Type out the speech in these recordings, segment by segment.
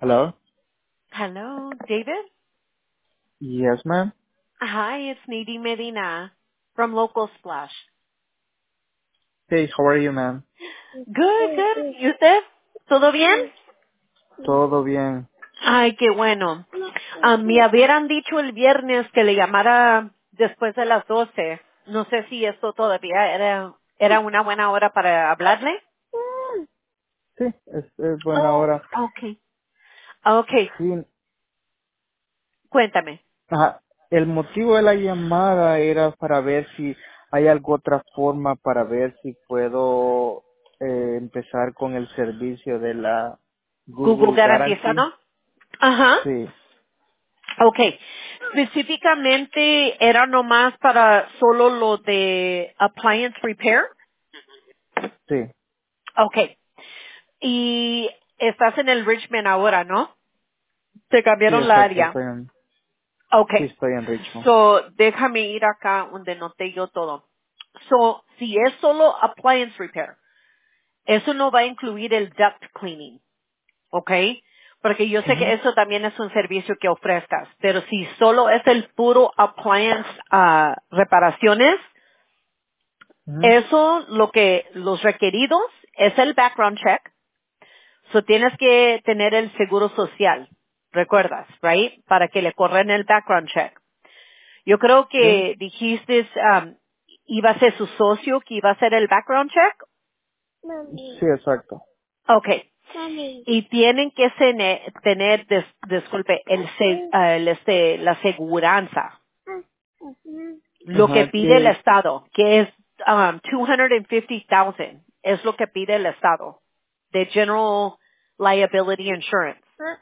Hello? Hello, David? Yes, ma'am. Hi, it's Nadine Medina from Local Splash. Hey, how are you, ma'am? Good, good. ¿Y usted? ¿Todo bien? Todo bien. Ay, qué bueno. Me habían dicho el viernes que le llamara después de las 12. No sé si esto todavía era una buena hora para hablarle. Sí, es buena Oh, hora. okay. Okay, Sí, cuéntame. ajá. El motivo de la llamada era para ver si hay alguna otra forma para ver si puedo empezar con el servicio de la ¿Google Google Guarantee. garantizado? Ajá. Sí, Okay. Específicamente era nomás para solo lo de appliance repair. sí, Okay. Y estás en el Richmond ahora, ¿no? Te sí, cambiaron la exacto. área. Sí, Okay. estoy en Richmond. So, déjame ir acá donde noté yo todo. So, si es solo appliance repair, eso no va a incluir el duct cleaning. ¿Ok? Porque yo sé que Ujú, eso también es un servicio que ofrezcas, pero si solo es el puro appliance reparaciones, ujú. eso los requeridos es el background check, so tienes que tener el seguro social, recuerdas, right? Para que le corren el background check. Yo creo Sí, que dijiste iba a ser su socio que iba a hacer el background check. sí, exacto. Okay. Y tienen que tener, disculpe, la seguranza, lo que Ajá, pide el que Estado, que es 250,000, es lo que pide el Estado, de General Liability Insurance.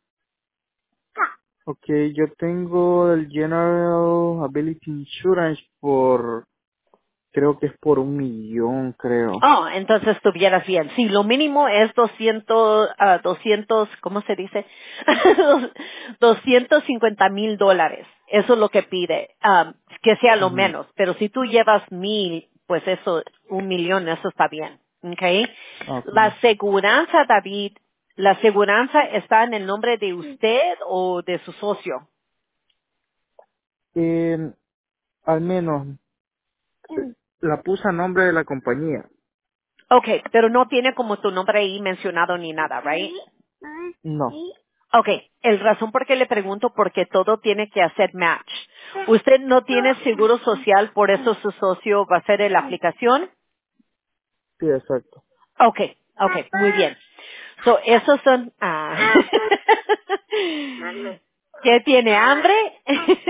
okay, yo tengo el General Ability Insurance creo que es por 1 millón, creo. Oh, entonces estuvieras bien. Sí, lo mínimo es 200, ¿cómo se dice? $250,000. Eso es lo que pide, que sea lo Ujú. menos. Pero si tú llevas 1,000, pues eso, 1 millón, eso está bien. Okay. Okay. La seguranza, David, la seguranza está en el nombre de usted o de su socio. Al menos la puse a nombre de la compañía. Okay, pero no tiene como tu nombre ahí mencionado ni nada, right? No. Okay, el razón por qué le pregunto porque todo tiene que hacer match. Usted no tiene seguro social, por eso su socio va a hacer la aplicación. Sí, exacto. Okay, okay, muy bien. So, esos son, ¿qué tiene hambre?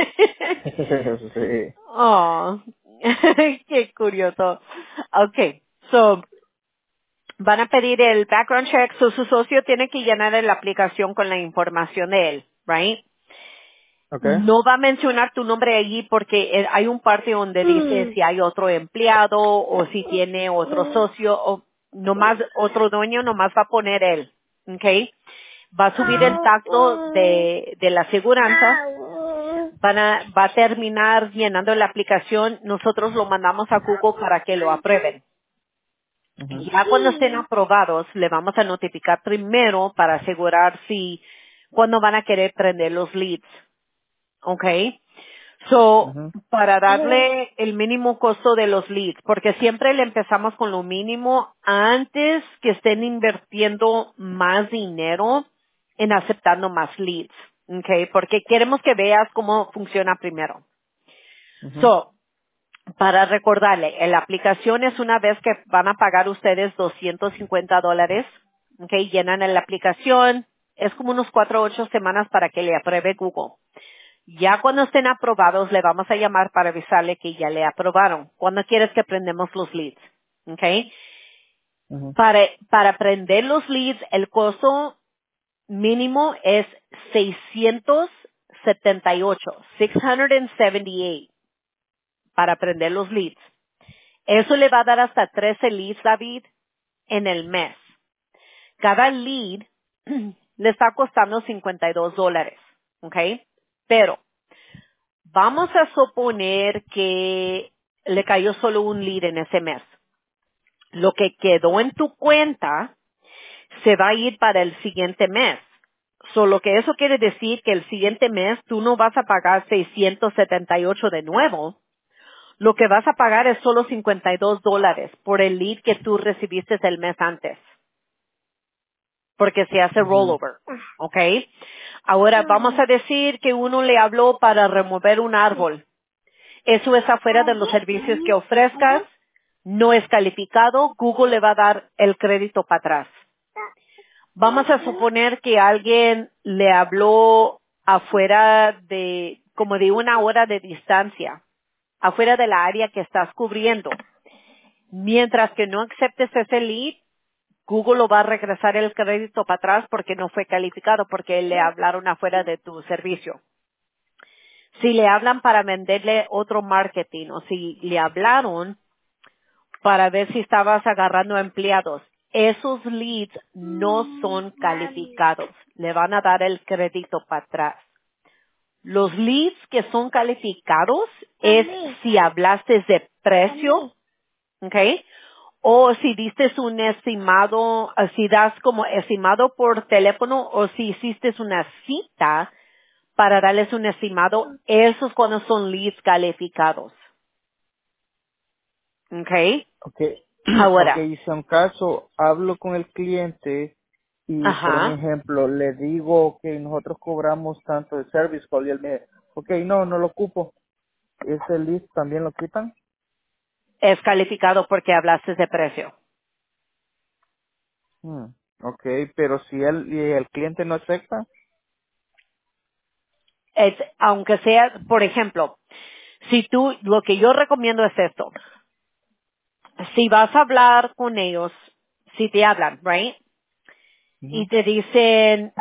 Sí. Oh, qué curioso. Okay, so, van a pedir el background check, so su socio tiene que llenar la aplicación con la información de él, right? Okay. No va a mencionar tu nombre allí porque hay un parte donde dice si hay otro empleado o si tiene otro socio o nomás otro dueño, nomás va a poner él. ¿Ok? Va a subir el tacto de la aseguranza, va a terminar llenando la aplicación, nosotros lo mandamos a Google para que lo aprueben. Ujú, Ya cuando estén aprobados, le vamos a notificar primero para asegurar si, cuándo van a querer prender los leads. Okay. So, ujú. para darle el mínimo costo de los leads, porque siempre le empezamos con lo mínimo antes que estén invirtiendo más dinero en aceptando más leads. Okay. Porque queremos que veas cómo funciona primero. Ujú. So, para recordarle, la aplicación es una vez que van a pagar ustedes $250. Okay. Llenan la aplicación. Es como unos 4 o 8 semanas para que le apruebe Google. Ya cuando estén aprobados, le vamos a llamar para avisarle que ya le aprobaron. ¿Cuándo quieres que prendemos los leads? ¿Ok? Ujú. Para prender los leads, el costo mínimo es 678, 678 para prender los leads. Eso le va a dar hasta 13 leads, David, en el mes. Cada lead le está costando $52. ¿Ok? Pero vamos a suponer que le cayó solo un lead en ese mes. Lo que quedó en tu cuenta se va a ir para el siguiente mes. Solo que eso quiere decir que el siguiente mes tú no vas a pagar 678 de nuevo. Lo que vas a pagar es solo $52 por el lead que tú recibiste el mes antes, porque se hace Ujú. rollover, ¿ok? Ahora vamos a decir que uno le habló para remover un árbol. Eso es afuera de los servicios que ofrezcas, no es calificado, Google le va a dar el crédito para atrás. Vamos a suponer que alguien le habló afuera de, como de una hora de distancia, afuera de la área que estás cubriendo. Mientras que no aceptes ese lead, Google lo va a regresar el crédito para atrás porque no fue calificado, porque le hablaron afuera de tu servicio. Si le hablan para venderle otro marketing o si le hablaron para ver si estabas agarrando empleados, esos leads no son calificados. Le van a dar el crédito para atrás. Los leads que son calificados es si hablaste de precio, ¿ok? O si diste un estimado, si das como estimado por teléfono o si hiciste una cita para darles un estimado, esos cuando son leads calificados, ¿ok? Okay. Ahora, Okay, si en caso hablo con el cliente y por un ajá, ejemplo le digo que nosotros cobramos tanto de service call y él me okay, no lo ocupo. ¿Ese list también lo quitan? es calificado porque hablaste de precio. Hmm. Okay, pero si el cliente no acepta. Aunque sea, por ejemplo, si tú, lo que yo recomiendo es esto. Si vas a hablar con ellos, si te hablan, right? Y Ujú, te dicen,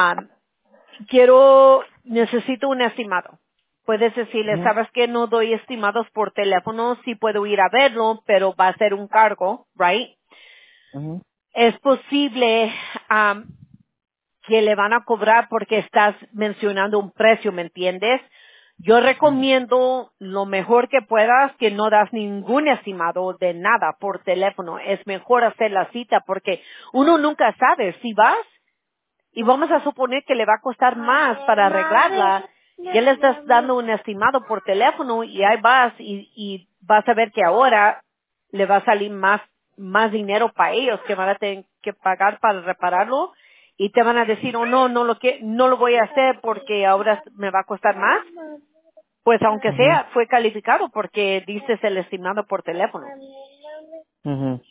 necesito un estimado. Puedes decirle, ujú, sabes que no doy estimados por teléfono, sí puedo ir a verlo, pero va a ser un cargo, right? ujú, Es posible que le van a cobrar porque estás mencionando un precio, ¿me entiendes? Yo ujú, recomiendo lo mejor que puedas que no das ningún estimado de nada por teléfono. Es mejor hacer la cita porque uno nunca sabe si vas y vamos a suponer que le va a costar más para arreglarla. Ya le estás dando un estimado por teléfono y ahí vas y vas a ver que ahora le va a salir más dinero para ellos que van a tener que pagar para repararlo y te van a decir, oh no, no lo voy a hacer porque ahora me va a costar más. Pues aunque ujú, sea, fue calificado porque dices el estimado por teléfono. ujú.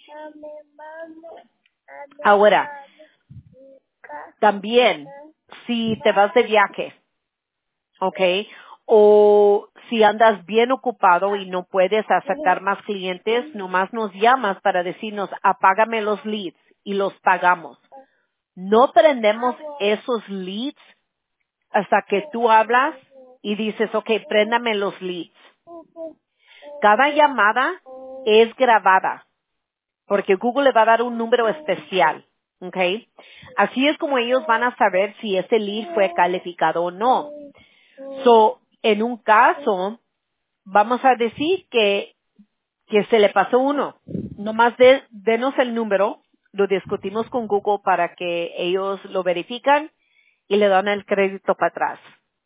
Ahora, también, si te vas de viaje, ¿ok? O si andas bien ocupado y no puedes aceptar más clientes, nomás nos llamas para decirnos, apágame los leads y los pagamos. No prendemos esos leads hasta que tú hablas y dices, ok, préndame los leads. Cada llamada es grabada porque Google le va a dar un número especial, ¿ok? Así es como ellos van a saber si ese lead fue calificado o no. So, en un caso, vamos a decir que se le pasó uno. Nomás denos el número, lo discutimos con Google para que ellos lo verifican y le dan el crédito para atrás.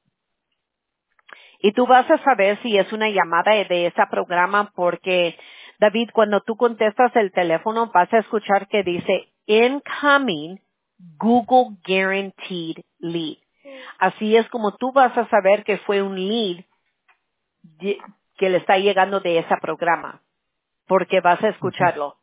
Y tú vas a saber si es una llamada de ese programa porque, David, cuando tú contestas el teléfono vas a escuchar que dice Incoming Google Guaranteed Lead. Así es como tú vas a saber que fue un lead que le está llegando de ese programa, porque vas a Ujú. escucharlo.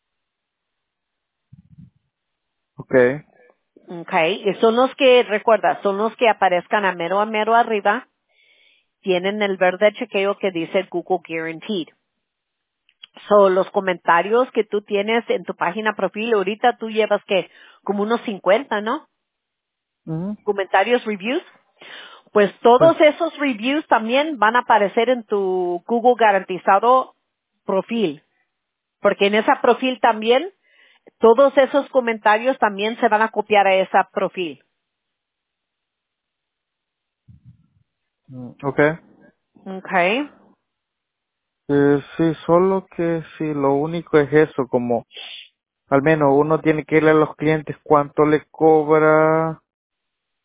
Okay. Okay. Y son los que, recuerda, son los que aparezcan a mero arriba, tienen el verde chequeo que dice Google Guaranteed. So, los comentarios que tú tienes en tu página profil, ahorita tú llevas que como unos 50, ¿no? Ujú. Comentarios, reviews. Pues Pues, todos esos reviews también van a aparecer en tu Google garantizado profil, porque en ese profil también todos esos comentarios también se van a copiar a ese profil. okay. Okay. Sí, solo que sí, lo único es eso, como al menos uno tiene que irle a los clientes cuánto le cobra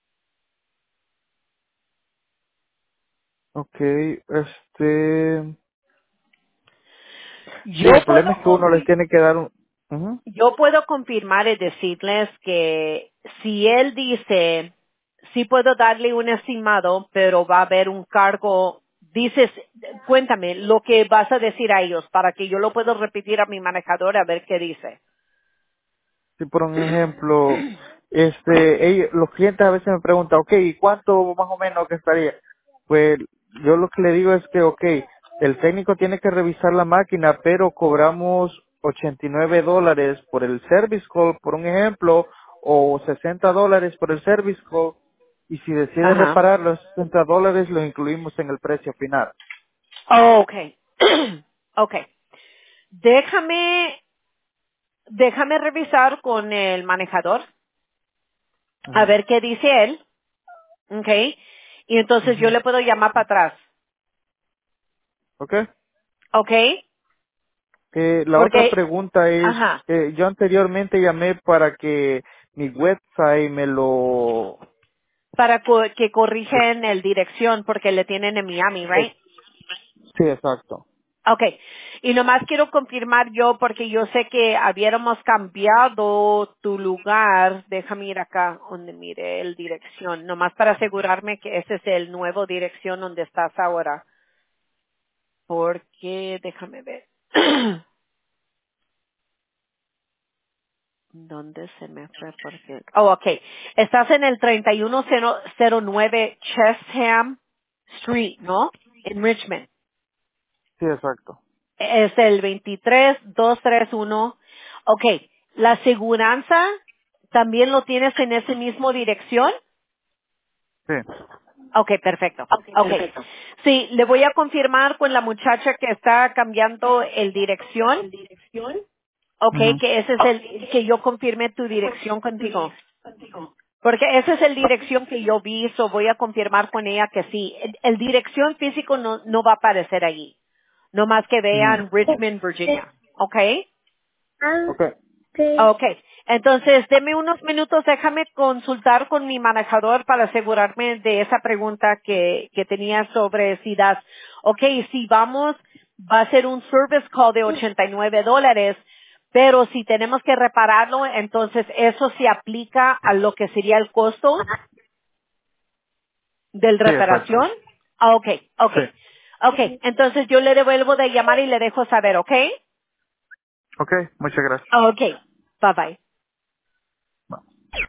Okay, sí, Yo el puedo, problema es que uno les tiene que dar un... Ujú. yo puedo confirmar y decirles que si él dice, sí puedo darle un estimado, pero va a haber un cargo, dices, cuéntame lo que vas a decir a ellos para que yo lo puedo repetir a mi manejador a ver qué dice. Si por un ejemplo, los clientes a veces me preguntan, okay, ¿y cuánto más o menos que estaría? Pues yo lo que le digo es que, okay, el técnico tiene que revisar la máquina, pero cobramos $89 por el service call, por un ejemplo, o $60 por el service call, y si decide Ajá. reparar los $60 lo incluimos en el precio final. Oh, okay. Okay. Déjame revisar con el manejador a Ujú. ver qué dice él, okay. Y entonces yo Ujú. le puedo llamar para atrás, ¿Ok? okay. La otra Porque, pregunta es, ajá, yo anteriormente llamé para que mi website me lo... para que corrigen el dirección porque le tienen en Miami, right? Sí, exacto. Okay. Y nomás quiero confirmar yo porque yo sé que habíamos cambiado tu lugar. Déjame ir acá donde mire el dirección. Nomás para asegurarme que ese es el nuevo dirección donde estás ahora. Porque, déjame ver. ¿Dónde se me fue? Porque, oh, okay. Estás en el 3109 Chesham Street, ¿no? En Richmond. Sí, exacto. Es el 23231. Okay. ¿La aseguranza también lo tienes en ese mismo dirección? Sí. Okay, perfecto. Okay. Sí, le voy a confirmar con la muchacha que está cambiando el dirección. Okay, Ujú. que ese es que yo confirme tu dirección contigo. Porque esa es el dirección que yo vi, so voy a confirmar con ella que sí. El dirección físico no va a aparecer allí. No más que Ujú. vean Richmond, Virginia. ¿Ok? Ok. Okay, entonces deme unos minutos, déjame consultar con mi manejador para asegurarme de esa pregunta que tenía sobre si das, okay, si vamos, va a ser un service call de $89, pero si tenemos que repararlo, entonces eso se aplica a lo que sería el costo del Sí, exacto. reparación. Ah, okay, Sí. okay, okay, entonces yo le devuelvo de llamar y le dejo saber, okay? Ok, muchas gracias. Okay, bye bye.